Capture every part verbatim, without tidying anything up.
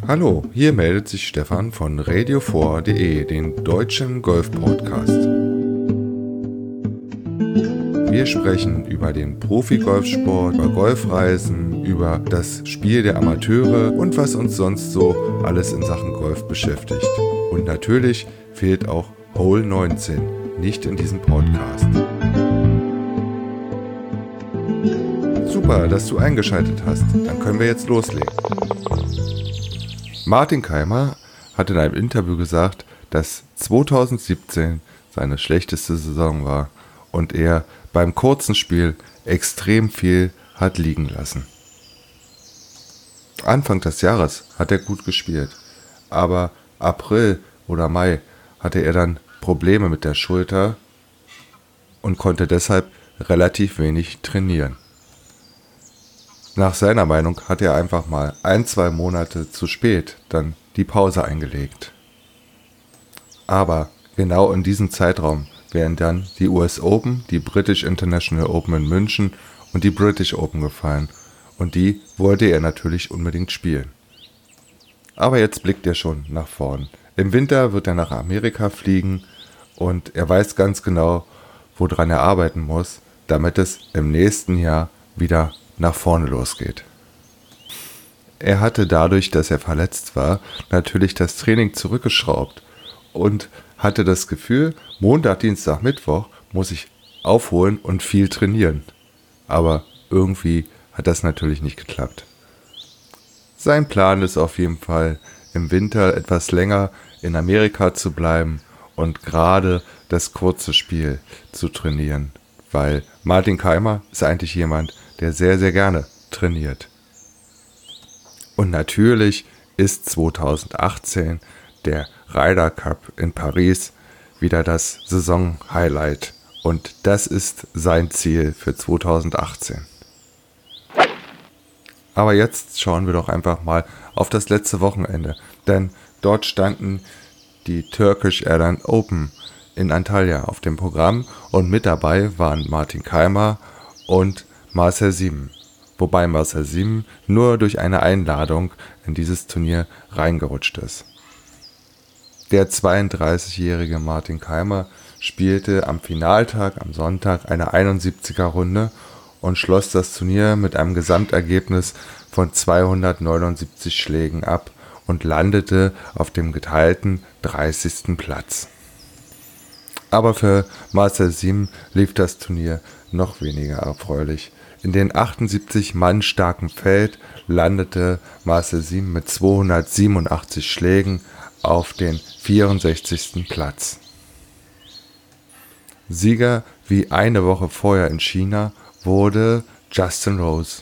Hallo, hier meldet sich Stefan von radio four punkt de, den deutschen Golf-Podcast. Wir sprechen über den Profi-Golfsport, über Golfreisen, über das Spiel der Amateure und was uns sonst so alles in Sachen Golf beschäftigt. Und natürlich fehlt auch Hole neunzehn nicht in diesem Podcast. Super, dass du eingeschaltet hast. Dann können wir jetzt loslegen. Martin Kaymer hat in einem Interview gesagt, dass zweitausendsiebzehn seine schlechteste Saison war und er beim kurzen Spiel extrem viel hat liegen lassen. Anfang des Jahres hat er gut gespielt, aber April oder Mai hatte er dann Probleme mit der Schulter und konnte deshalb relativ wenig trainieren. Nach seiner Meinung hat er einfach mal ein, zwei Monate zu spät dann die Pause eingelegt. Aber genau in diesem Zeitraum wären dann die U S Open, die British International Open in München und die British Open gefallen. Und die wollte er natürlich unbedingt spielen. Aber jetzt blickt er schon nach vorn. Im Winter wird er nach Amerika fliegen und er weiß ganz genau, woran er arbeiten muss, damit es im nächsten Jahr wieder nach vorne losgeht. Er hatte dadurch, dass er verletzt war, natürlich das Training zurückgeschraubt und hatte das Gefühl, Montag, Dienstag, Mittwoch muss ich aufholen und viel trainieren. Aber irgendwie hat das natürlich nicht geklappt. Sein Plan ist auf jeden Fall, im Winter etwas länger in Amerika zu bleiben und gerade das kurze Spiel zu trainieren, weil Martin Kaymer ist eigentlich jemand, der sehr, sehr gerne trainiert. Und natürlich ist zweitausendachtzehn der Ryder Cup in Paris wieder das Saison-Highlight. Und das ist sein Ziel für zweitausendachtzehn. Aber jetzt schauen wir doch einfach mal auf das letzte Wochenende. Denn dort standen die Turkish Airlines Open in Antalya auf dem Programm. Und mit dabei waren Martin Kaymer und Marcel Siem, wobei Marcel Siem nur durch eine Einladung in dieses Turnier reingerutscht ist. Der zweiunddreißigjährige Martin Kaymer spielte am Finaltag am Sonntag eine einundsiebziger Runde und schloss das Turnier mit einem Gesamtergebnis von zweihundertneunundsiebzig Schlägen ab und landete auf dem geteilten dreißigsten Platz. Aber für Marcel Siem lief das Turnier noch weniger erfreulich. In den achtundsiebzig Mann starken Feld landete Marcel Siem mit zweihundertsiebenundachtzig Schlägen auf den vierundsechzigsten Platz. Sieger wie eine Woche vorher in China wurde Justin Rose.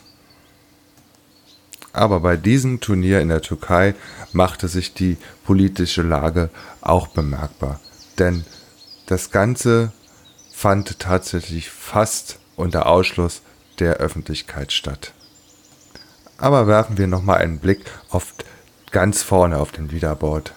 Aber bei diesem Turnier in der Türkei machte sich die politische Lage auch bemerkbar, denn das Ganze fand tatsächlich fast unter Ausschluss der Öffentlichkeit statt. Aber werfen wir nochmal einen Blick auf ganz vorne auf dem Leaderboard.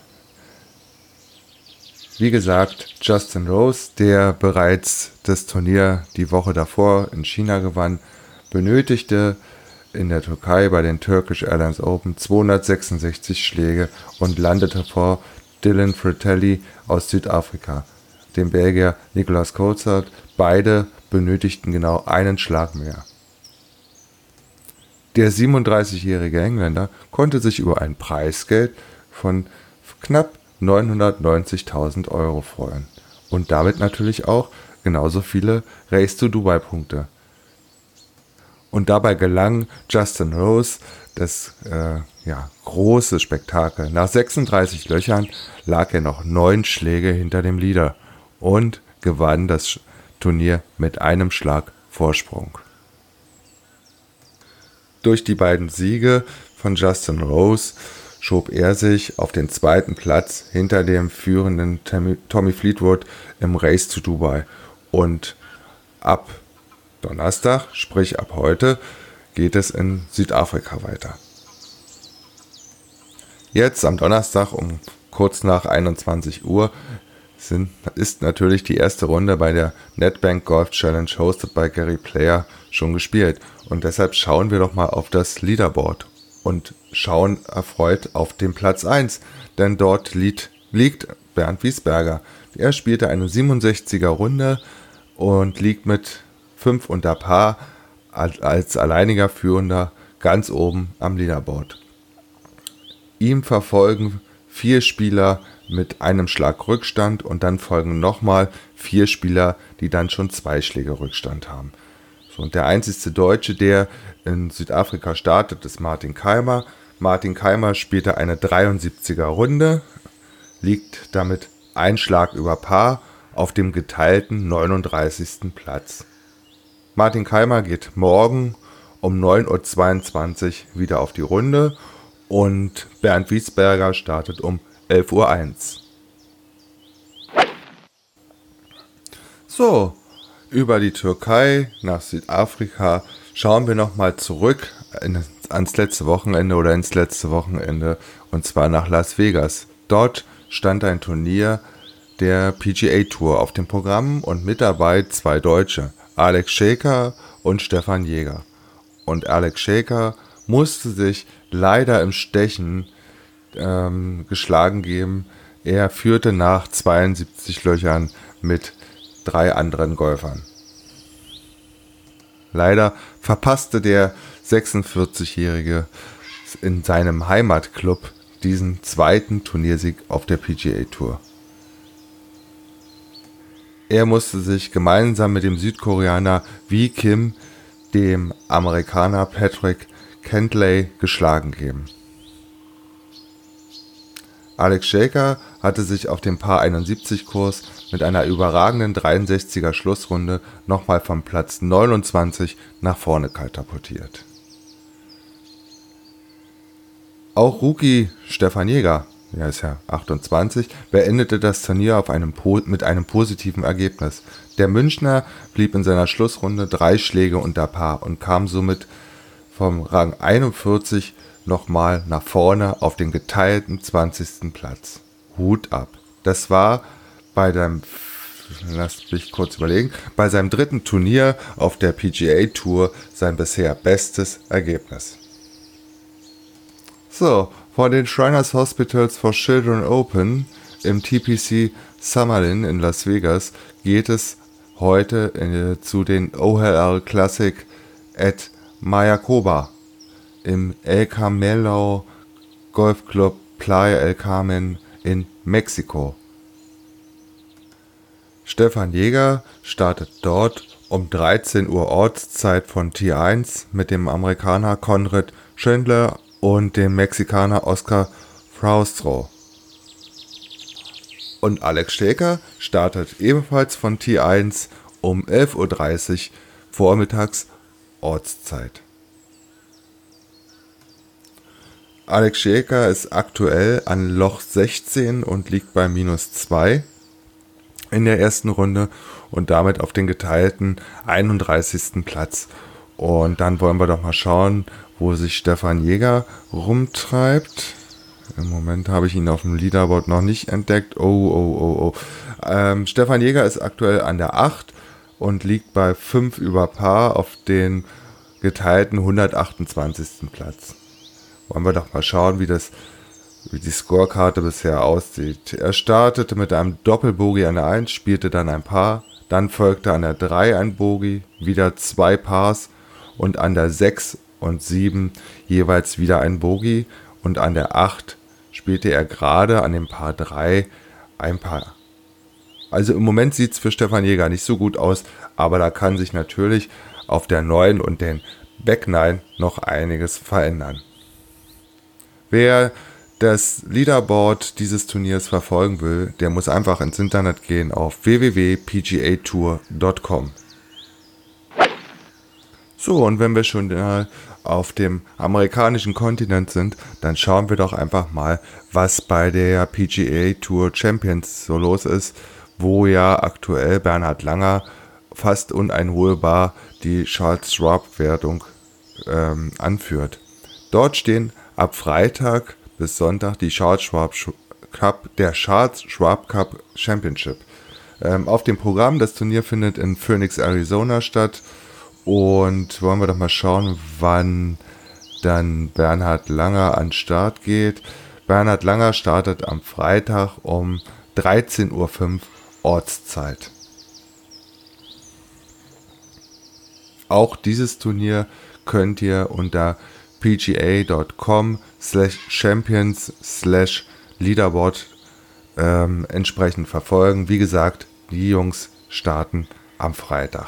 Wie gesagt, Justin Rose, der bereits das Turnier die Woche davor in China gewann, benötigte in der Türkei bei den Turkish Airlines Open zweihundertsechsundsechzig Schläge und landete vor Dylan Frittelli aus Südafrika, dem Belgier Nicolas Colsaert. Beide benötigten genau einen Schlag mehr. Der siebenunddreißigjährige Engländer konnte sich über ein Preisgeld von knapp neunhundertneunzigtausend Euro freuen und damit natürlich auch genauso viele Race-to-Dubai-Punkte. Und dabei gelang Justin Rose das äh, ja, große Spektakel. Nach sechsunddreißig Löchern lag er noch neun Schläge hinter dem Leader und gewann das Turnier mit einem Schlag Vorsprung. Durch die beiden Siege von Justin Rose schob er sich auf den zweiten Platz hinter dem führenden Tommy Fleetwood im Race to Dubai. Und ab Donnerstag, sprich ab heute, geht es in Südafrika weiter. Jetzt am Donnerstag um kurz nach einundzwanzig Uhr sind, ist natürlich die erste Runde bei der Nedbank Golf Challenge hosted by Gary Player schon gespielt. Und deshalb schauen wir doch mal auf das Leaderboard. und schauen erfreut auf den Platz eins, denn dort liegt, liegt Bernd Wiesberger. Er spielte eine siebenundsechziger Runde und liegt mit fünf unter Paar als alleiniger Führender ganz oben am Leaderboard. Ihm verfolgen vier Spieler mit einem Schlag Rückstand und dann folgen nochmal vier Spieler, die dann schon zwei Schläge Rückstand haben. So, und der einzige Deutsche, der in Südafrika startet, ist Martin Kaymer. Martin Kaymer spielte eine dreiundsiebziger Runde, liegt damit ein Schlag über Paar auf dem geteilten neununddreißigsten Platz. Martin Kaymer geht morgen um neun Uhr zweiundzwanzig wieder auf die Runde und Bernd Wiesberger startet um elf Uhr eins. So, über die Türkei nach Südafrika schauen wir nochmal zurück in, ans letzte Wochenende oder ins letzte Wochenende und zwar nach Las Vegas. Dort stand ein Turnier der P G A Tour auf dem Programm und mit dabei zwei Deutsche, Alex Schäker und Stefan Jäger. Und Alex Schäker musste sich leider im Stechen ähm, geschlagen geben. Er führte nach zweiundsiebzig Löchern mit drei anderen Golfern. Leider verpasste der sechsundvierzigjährige in seinem Heimatclub diesen zweiten Turniersieg auf der P G A Tour. Er musste sich gemeinsam mit dem Südkoreaner Wee Kim dem Amerikaner Patrick Cantlay geschlagen geben. Alex Schäker hatte sich auf dem Par einundsiebzig Kurs mit einer überragenden dreiundsechziger Schlussrunde nochmal vom Platz neunundzwanzig nach vorne katapultiert. Auch Rookie Stefan Jäger, er ist ja achtundzwanzig, beendete das Turnier auf einem mit einem positiven Ergebnis. Der Münchner blieb in seiner Schlussrunde drei Schläge unter Paar und kam somit vom Rang einundvierzig nochmal nach vorne auf den geteilten zwanzigsten Platz. Hut ab. Das war bei seinem, lasst mich kurz überlegen, bei seinem dritten Turnier auf der P G A Tour sein bisher bestes Ergebnis. So, von den Shriners Hospitals for Children Open im T P C Summerlin in Las Vegas geht es heute äh, zu den O H L Classic at Mayakoba im El Carmelo Golf Club Playa El Carmen in Mexiko. Stefan Jäger startet dort um dreizehn Uhr Ortszeit von T eins mit dem Amerikaner Conrad Schindler und dem Mexikaner Oscar Fraustro. Und Alex Schäker startet ebenfalls von T eins um elf Uhr dreißig vormittags Ortszeit. Alex Schäker ist aktuell an Loch sechzehn und liegt bei minus zwei in der ersten Runde und damit auf den geteilten einunddreißigsten Platz. Und dann wollen wir doch mal schauen, wo sich Stefan Jäger rumtreibt. Im Moment habe ich ihn auf dem Leaderboard noch nicht entdeckt. Oh, oh, oh, oh. Ähm, Stefan Jäger ist aktuell an der acht und liegt bei fünf über Paar auf den geteilten hundertachtundzwanzigsten Platz. Wollen wir doch mal schauen, wie das, wie die Scorekarte bisher aussieht. Er startete mit einem Doppelbogey an der eins, spielte dann ein Paar, dann folgte an der drei ein Bogey, wieder zwei Pars und an der sechs und sieben jeweils wieder ein Bogey und an der acht spielte er gerade an dem Paar drei ein Paar. Also im Moment sieht es für Stefan Jäger nicht so gut aus, aber da kann sich natürlich auf der neun und den Back neun noch einiges verändern. Wer das Leaderboard dieses Turniers verfolgen will, der muss einfach ins Internet gehen auf w w w punkt p g a tour punkt com. So, und wenn wir schon äh, auf dem amerikanischen Kontinent sind, dann schauen wir doch einfach mal, was bei der P G A Tour Champions so los ist, wo ja aktuell Bernhard Langer fast uneinholbar die Charles Schwab Wertung ähm, anführt. Dort stehen ab Freitag bis Sonntag die Charles Schwab Cup, der Charles Schwab Cup Championship. Ähm, auf dem Programm, das Turnier findet in Phoenix, Arizona statt. Und wollen wir doch mal schauen, wann dann Bernhard Langer an den Start geht. Bernhard Langer startet am Freitag um dreizehn Uhr fünf Ortszeit. Auch dieses Turnier könnt ihr unter pga.com slash champions slash leaderboard ähm, entsprechend verfolgen. Wie gesagt, die Jungs starten am Freitag.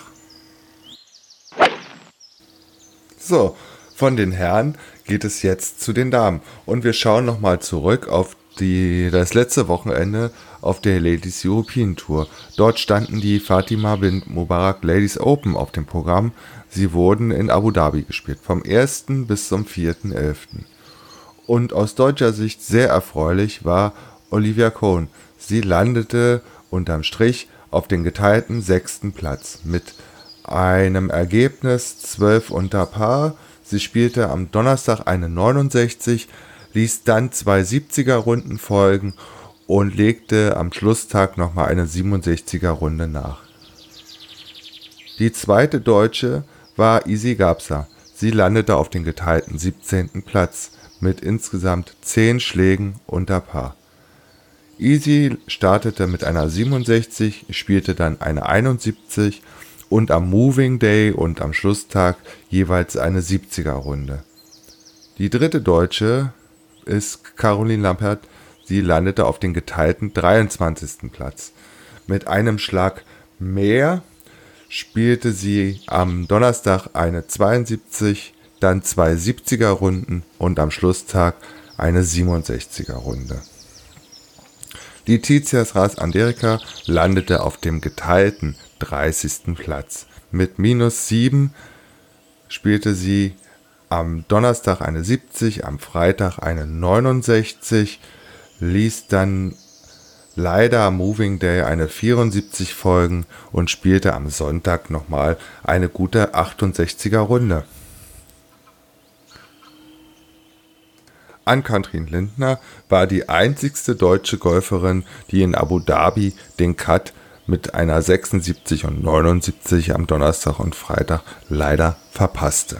So, von den Herren geht es jetzt zu den Damen. Und wir schauen nochmal zurück auf die, das letzte Wochenende auf der Ladies European Tour. Dort standen die Fatima bint Mubarak Ladies Open auf dem Programm. Sie wurden in Abu Dhabi gespielt, vom ersten bis zum vierten elften Und aus deutscher Sicht sehr erfreulich war Olivia Cohn. Sie landete unterm Strich auf den geteilten sechsten Platz mit einem Ergebnis zwölf unter Paar. Sie spielte am Donnerstag eine neunundsechzig, ließ dann zwei siebziger-Runden folgen und legte am Schlusstag nochmal eine siebenundsechziger-Runde nach. Die zweite Deutsche war Isi Gabsa. Sie landete auf den geteilten siebzehnten Platz mit insgesamt zehn Schlägen unter Paar. Isi startete mit einer siebenundsechzig, spielte dann eine einundsiebzig und am Moving Day und am Schlusstag jeweils eine siebziger-Runde. Die dritte Deutsche ist Caroline Lampert. Sie landete auf den geteilten dreiundzwanzigsten Platz. Mit einem Schlag mehr spielte sie am Donnerstag eine zweiundsiebzig, dann zwei siebziger-Runden und am Schlusstag eine siebenundsechziger-Runde. Die Tizias Ras-Anderika landete auf dem geteilten dreißigsten Platz. Mit minus sieben spielte sie am Donnerstag eine siebzig, am Freitag eine neunundsechzig, ließ dann leider am Moving Day eine vierundsiebzig folgen und spielte am Sonntag nochmal eine gute achtundsechziger-Runde. Ann-Kathrin Lindner war die einzigste deutsche Golferin, die in Abu Dhabi den Cut mit einer sechsundsiebzig und neunundsiebzig am Donnerstag und Freitag leider verpasste.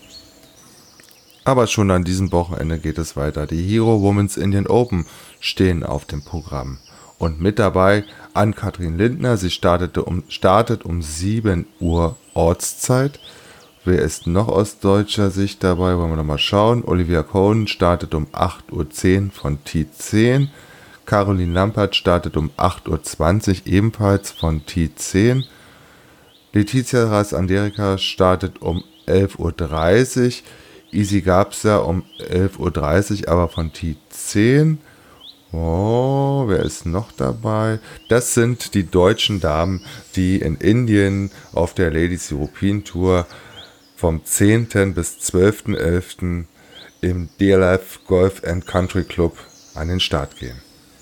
Aber schon an diesem Wochenende geht es weiter. Die Hero Women's Indian Open stehen auf dem Programm. Und mit dabei Ann-Kathrin Lindner. Sie startete um, startet um sieben Uhr Ortszeit. Wer ist noch aus deutscher Sicht dabei? Wollen wir noch mal schauen. Olivia Cohn startet um acht Uhr zehn von T zehn. Caroline Lampert startet um acht Uhr zwanzig ebenfalls von T zehn. Letizia Ras-Anderika startet um elf Uhr dreißig. Isi Gabsa um elf Uhr dreißig, aber von T zehn. Oh, wer ist noch dabei? Das sind die deutschen Damen, die in Indien auf der Ladies European Tour vom zehnten bis zwölften elften im D L F Golf and Country Club an den Start gehen.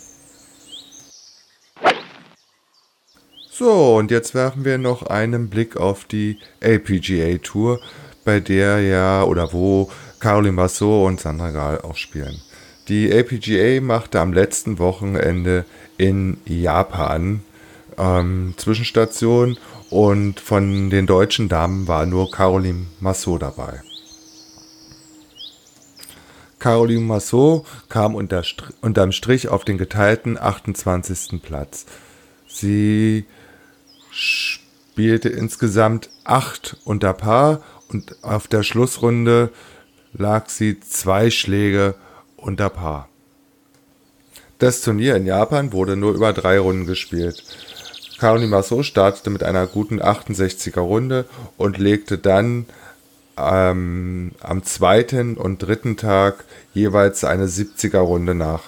So, und jetzt werfen wir noch einen Blick auf die L P G A Tour, bei der ja oder wo Caroline Marceau und Sandra Gahl auch spielen. Die L P G A machte am letzten Wochenende in Japan ähm, Zwischenstation und von den deutschen Damen war nur Caroline Marceau dabei. Caroline Marceau kam unter, unterm Strich auf den geteilten achtundzwanzigsten Platz. Sie spielte insgesamt acht unter Paar und auf der Schlussrunde lag sie zwei Schläge unter Paar. Das Turnier in Japan wurde nur über drei Runden gespielt. Caroline Marceau startete mit einer guten achtundsechziger Runde und legte dann ähm, am zweiten und dritten Tag jeweils eine siebziger Runde nach.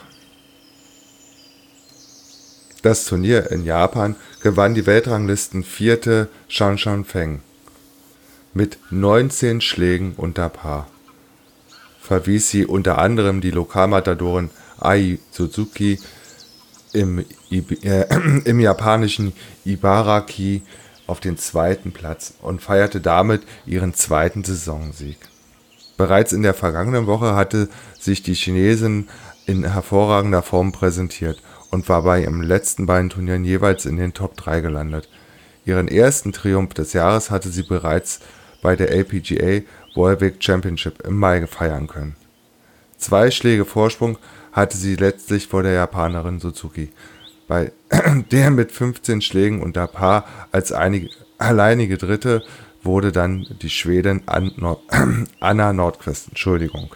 Das Turnier in Japan gewann die Weltranglisten vierte Shan Shan Feng mit neunzehn Schlägen unter Paar. Verwies sie unter anderem die Lokalmatadorin Ai Suzuki im, äh, im japanischen Ibaraki auf den zweiten Platz und feierte damit ihren zweiten Saisonsieg. Bereits in der vergangenen Woche hatte sich die Chinesin in hervorragender Form präsentiert und war bei ihren letzten beiden Turnieren jeweils in den Top drei gelandet. Ihren ersten Triumph des Jahres hatte sie bereits bei der L P G A Volvic Championship im Mai feiern können. Zwei Schläge Vorsprung hatte sie letztlich vor der Japanerin Suzuki, bei der mit fünfzehn Schlägen unter Paar als einige, alleinige Dritte wurde dann die Schwedin Anna Nordqvist. Entschuldigung.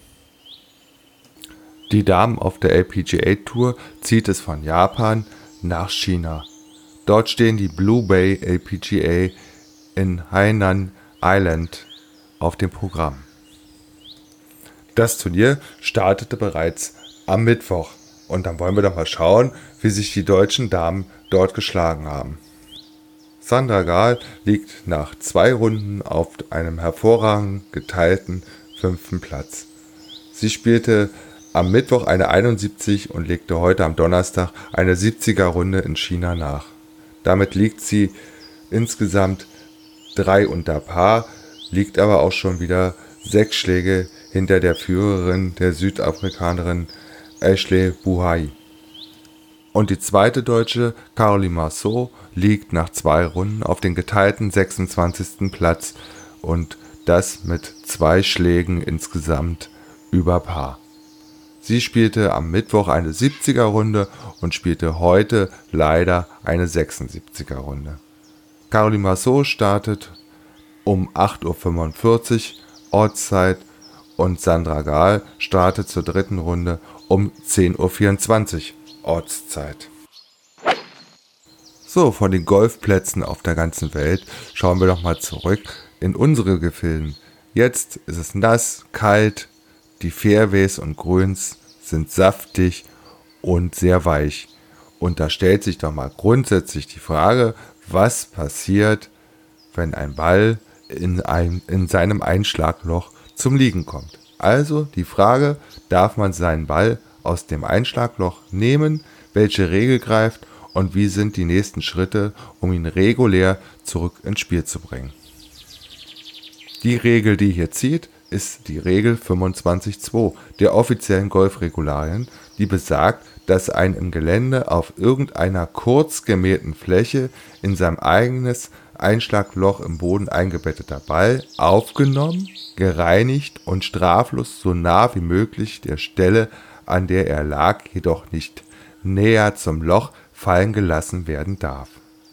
Die Damen auf der L P G A Tour zieht es von Japan nach China. Dort stehen die Blue Bay L P G A in Hainan Island auf dem Programm. Das Turnier startete bereits am Mittwoch und dann wollen wir doch mal schauen, wie sich die deutschen Damen dort geschlagen haben. Sandra Gahl liegt nach zwei Runden auf einem hervorragend geteilten fünften Platz. Sie spielte am Mittwoch eine einundsiebzig und legte heute am Donnerstag eine siebziger Runde in China nach. Damit liegt sie insgesamt drei unter Paar, liegt aber auch schon wieder sechs Schläge hinter der Führerin, der Südafrikanerin Ashley Buhai. Und die zweite Deutsche, Caroline Marceau, liegt nach zwei Runden auf den geteilten sechsundzwanzigsten Platz und das mit zwei Schlägen insgesamt über Paar. Sie spielte am Mittwoch eine siebziger Runde und spielte heute leider eine sechsundsiebziger Runde. Caroline Marceau startet um acht Uhr fünfundvierzig Ortszeit und Sandra Gahl startet zur dritten Runde um zehn Uhr vierundzwanzig Ortszeit. So, von den Golfplätzen auf der ganzen Welt schauen wir doch mal zurück in unsere Gefilden. Jetzt ist es nass, kalt, die Fairways und Grüns sind saftig und sehr weich. Und da stellt sich doch mal grundsätzlich die Frage, was passiert, wenn ein Ball in, ein, in seinem Einschlagloch zum Liegen kommt. Also die Frage, darf man seinen Ball aus dem Einschlagloch nehmen, welche Regel greift und wie sind die nächsten Schritte, um ihn regulär zurück ins Spiel zu bringen. Die Regel, die hier zieht, ist die Regel fünfundzwanzig Punkt zwei der offiziellen Golfregularien, die besagt, dass ein im Gelände auf irgendeiner kurz gemähten Fläche in sein eigenes Einschlagloch im Boden eingebetteter Ball aufgenommen, gereinigt und straflos so nah wie möglich der Stelle, an der er lag, jedoch nicht näher zum Loch fallen gelassen werden darf.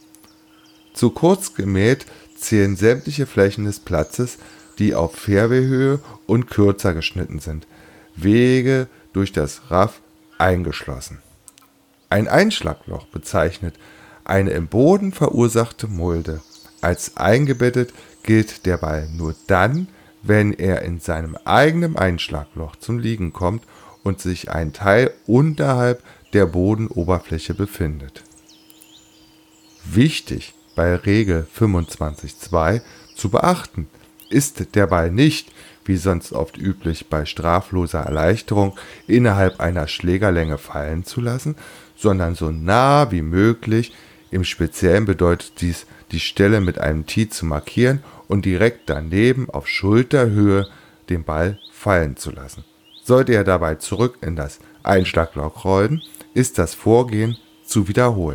Zu kurz gemäht zählen sämtliche Flächen des Platzes, die auf Fairwayhöhe und kürzer geschnitten sind, Wege durch das Rough eingeschlossen. Ein Einschlagloch bezeichnet eine im Boden verursachte Mulde. Als eingebettet gilt der Ball nur dann, wenn er in seinem eigenen Einschlagloch zum Liegen kommt und sich ein Teil unterhalb der Bodenoberfläche befindet. Wichtig bei Regel fünfundzwanzig Punkt zwei zu beachten, ist der Ball nicht, wie sonst oft üblich bei strafloser Erleichterung, innerhalb einer Schlägerlänge fallen zu lassen, sondern so nah wie möglich, im Speziellen bedeutet dies, die Stelle mit einem Tee zu markieren und direkt daneben auf Schulterhöhe den Ball fallen zu lassen. Sollte er dabei zurück in das Einschlagloch rollen, ist das Vorgehen zu wiederholen.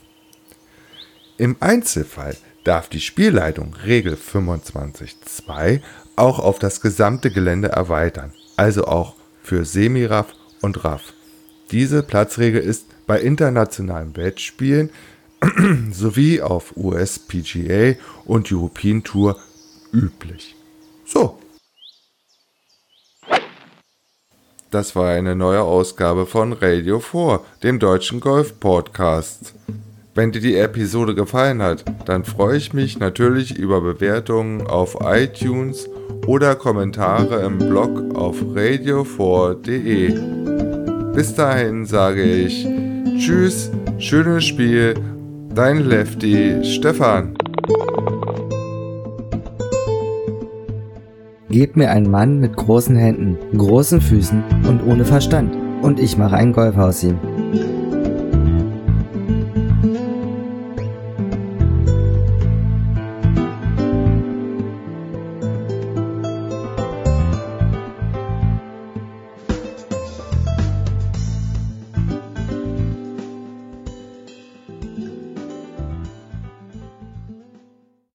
Im Einzelfall darf die Spielleitung Regel fünfundzwanzig Punkt zwei auch auf das gesamte Gelände erweitern, also auch für Semi-Rough und Rough. Diese Platzregel ist bei internationalen Wettspielen sowie auf U S P G A und European Tour üblich. So. Das war eine neue Ausgabe von Radio vier, dem deutschen Golf-Podcast. Wenn dir die Episode gefallen hat, dann freue ich mich natürlich über Bewertungen auf iTunes oder Kommentare im Blog auf radio vier punkt de. Bis dahin sage ich Tschüss, schönes Spiel, dein Lefty Stefan. Gebt mir einen Mann mit großen Händen, großen Füßen und ohne Verstand, und ich mache einen Golfer aus ihm.